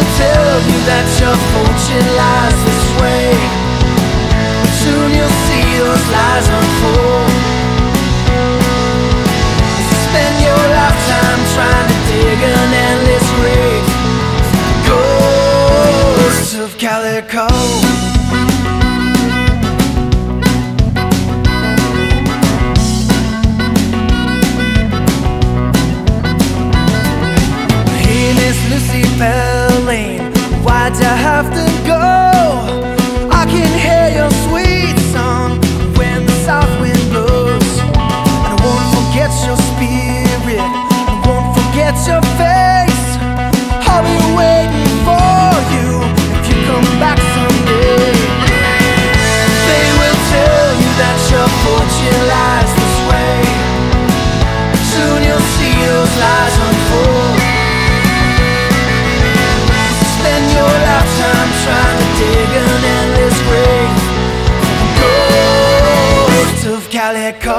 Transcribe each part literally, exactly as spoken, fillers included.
will tell you that your fortune lies this way. Soon you'll see those lies unfold. Spend your lifetime trying to dig an endless grave. Ghosts of Calico. Lucy Fairlane, why'd you have to go? I can hear your sweet song when the south wind blows. And I won't forget your spirit, I won't forget your face. I'll be waiting for you if you come back someday. They will tell you that your fortune lies this way. Soon you'll see those lies unfold. I'm trying to dig an endless grave. Ghost of Calico.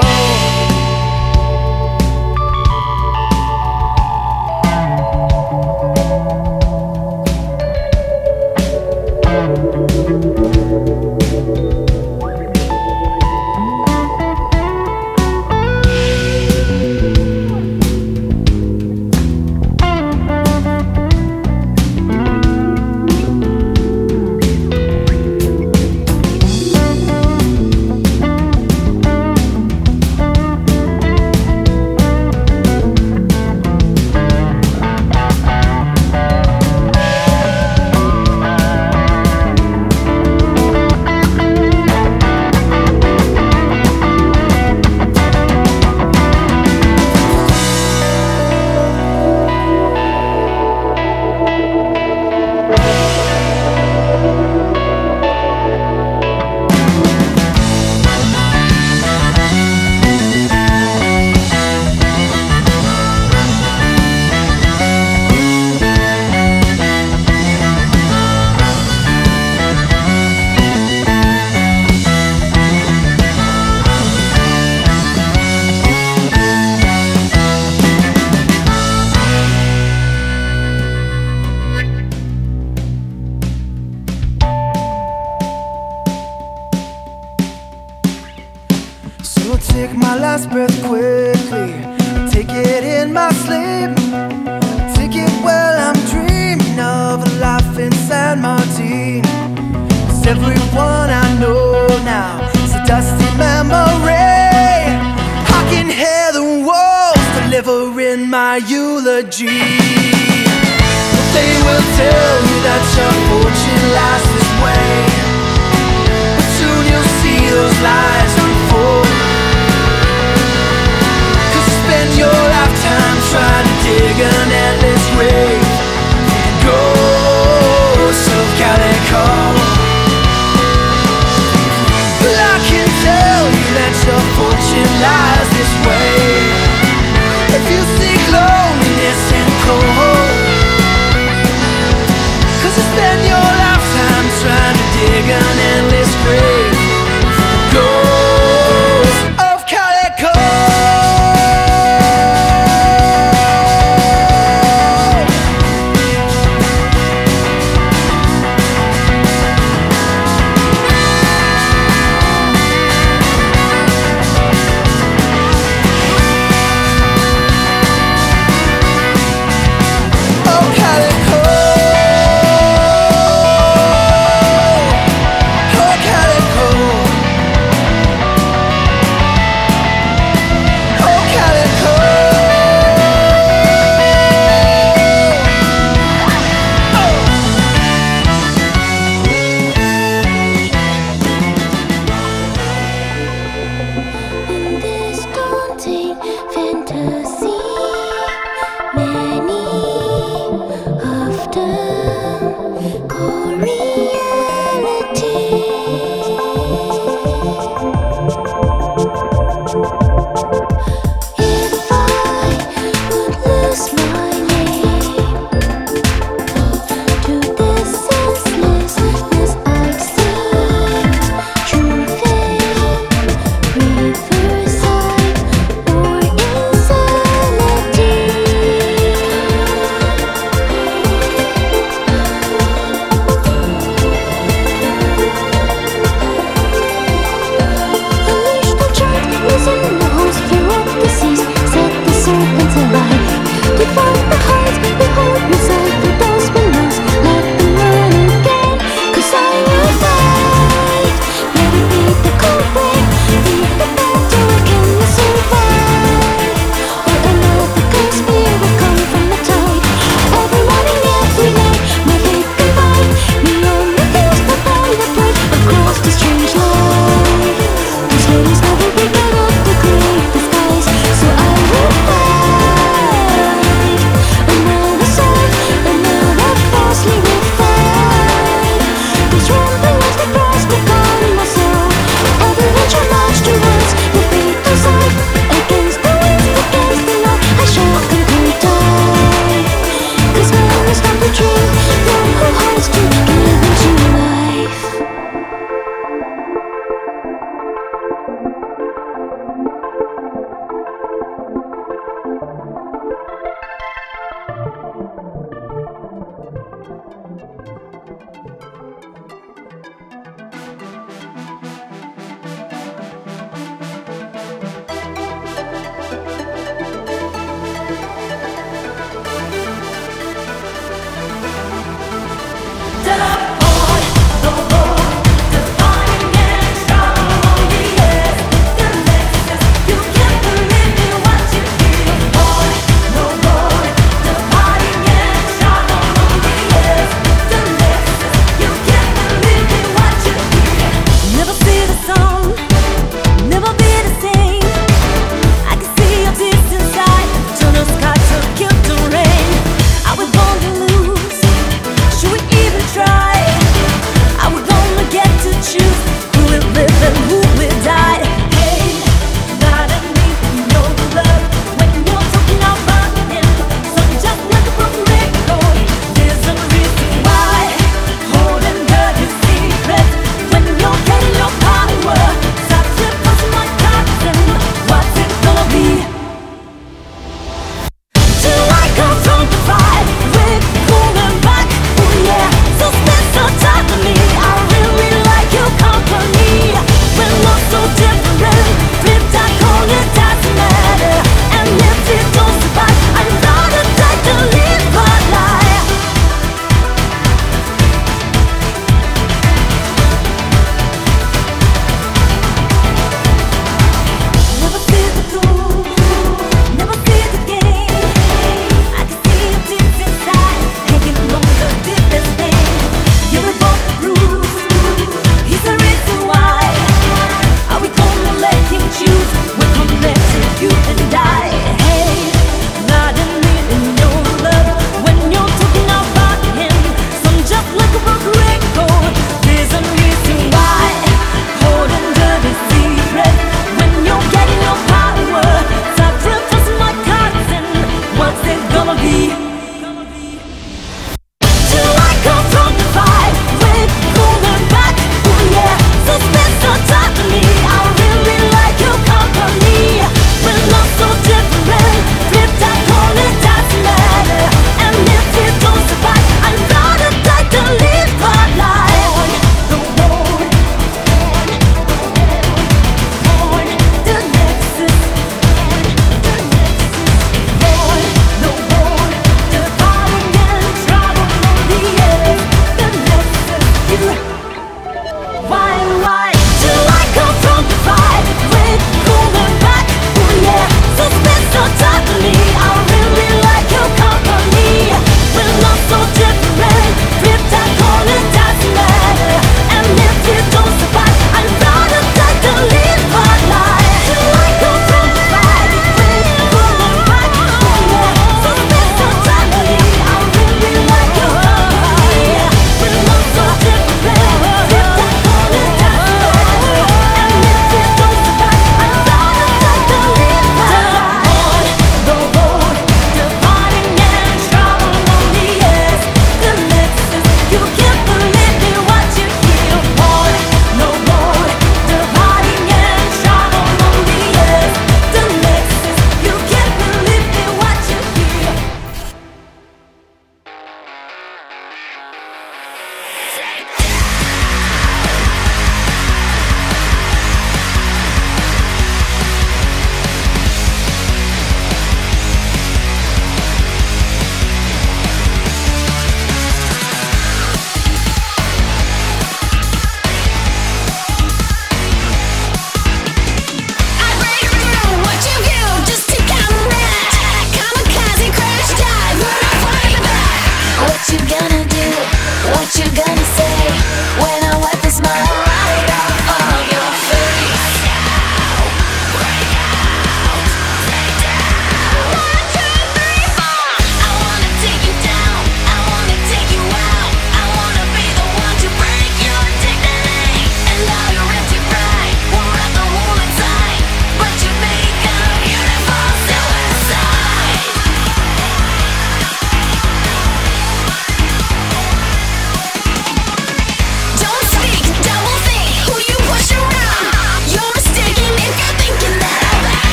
So take my last breath quickly, take it in my sleep, take it while I'm dreaming of a life in San Martin. 'Cause everyone I know now is a dusty memory. I can hear the walls delivering my eulogy. But they will tell you that your fortune lies this way. But soon you'll see those lies unfold. Your lifetime trying to dig an endless grave. Ghosts of Calico. But I can tell you that your fortune lies this way. If you seek loneliness and cold, 'cause you spend your lifetime trying to dig an endless grave. Ghosts of Calico.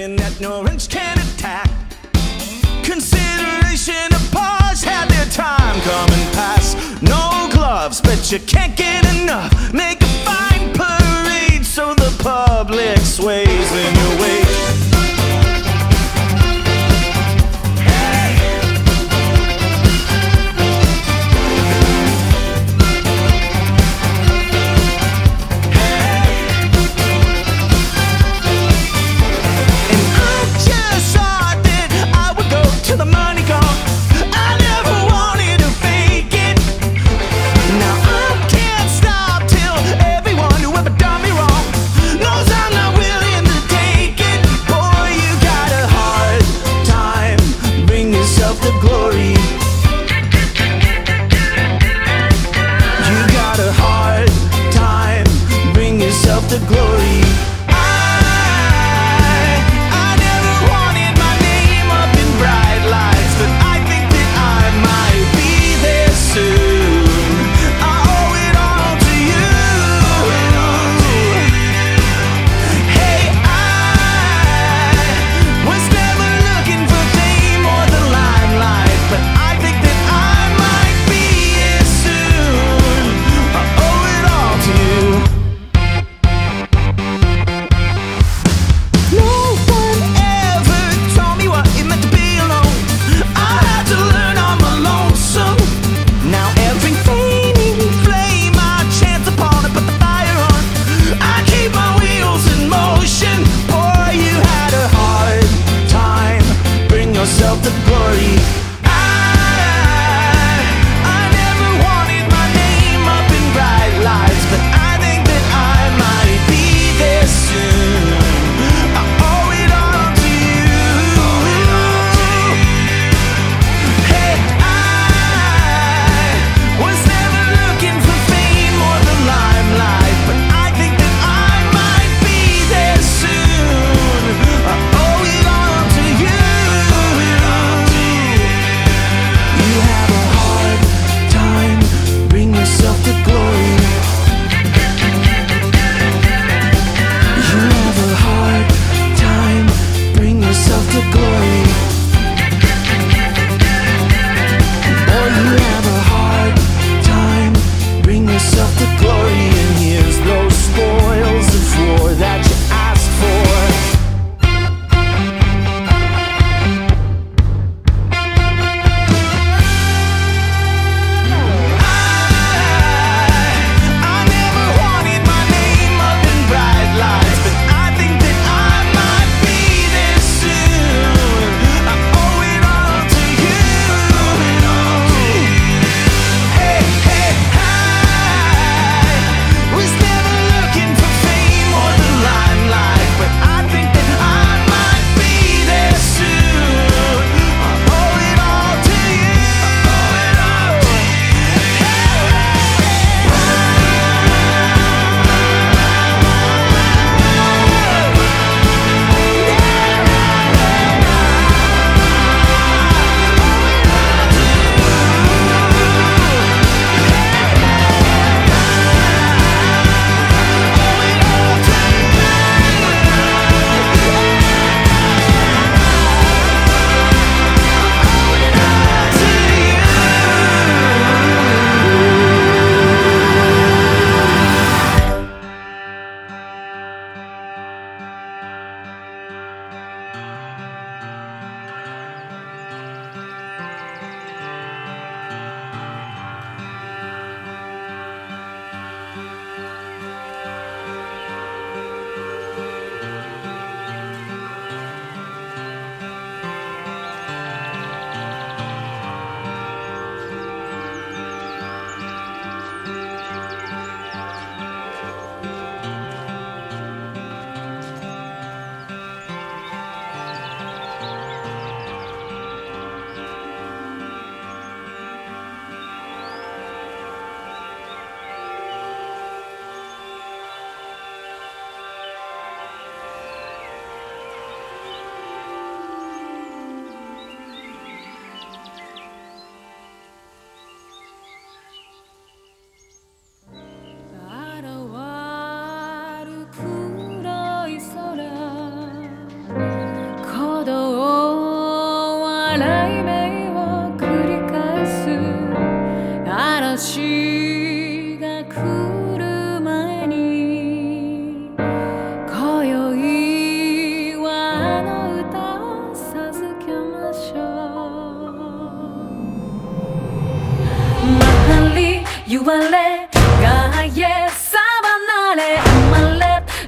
feeling that no wrench can attack. Consideration of pause had their time come and pass. No gloves, but you can't get enough. Make a fine parade so the public sways in your wake. The glory. I, I never wanted my name up in bright lights, but I think that I might be there soon. I owe it all to you. Hey, I was never looking for fame or the limelight, but I think that I might be here soon. I owe it all to you.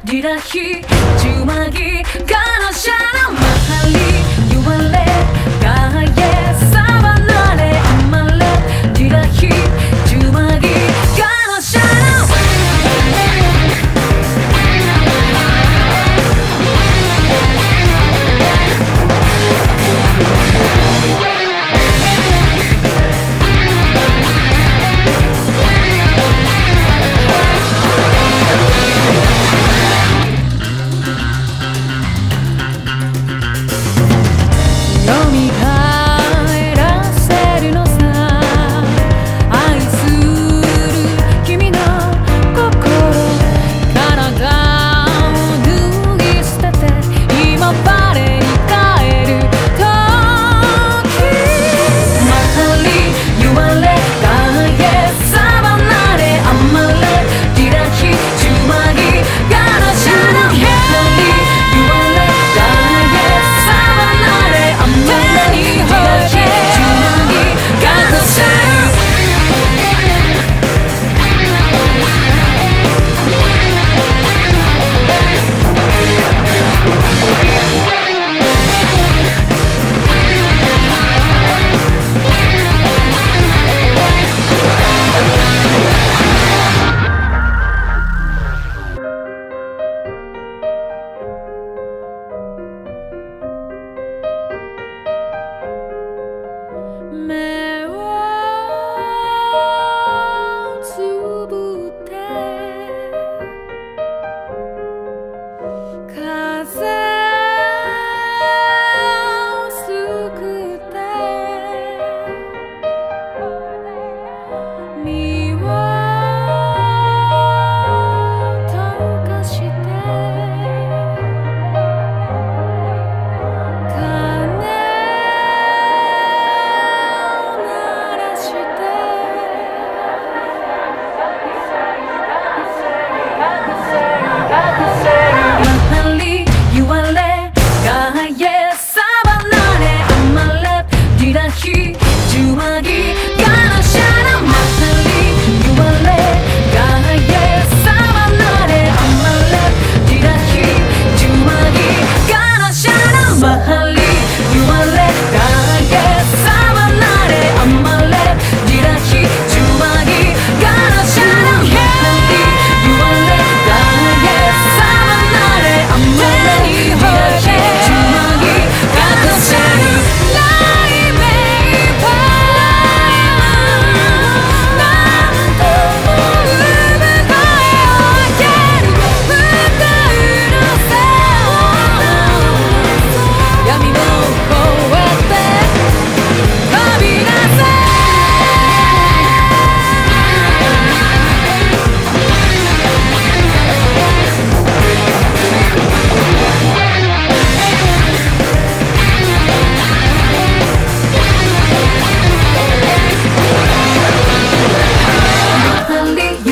Dirahi Jumagi Gana Shana Mahali Yuale Gaye Savanare Amale Dirahi Jumagi Gana Shana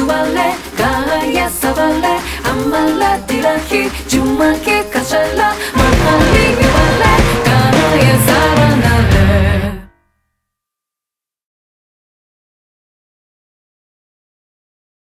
Amale, Dirahi, Jumagi, Kashala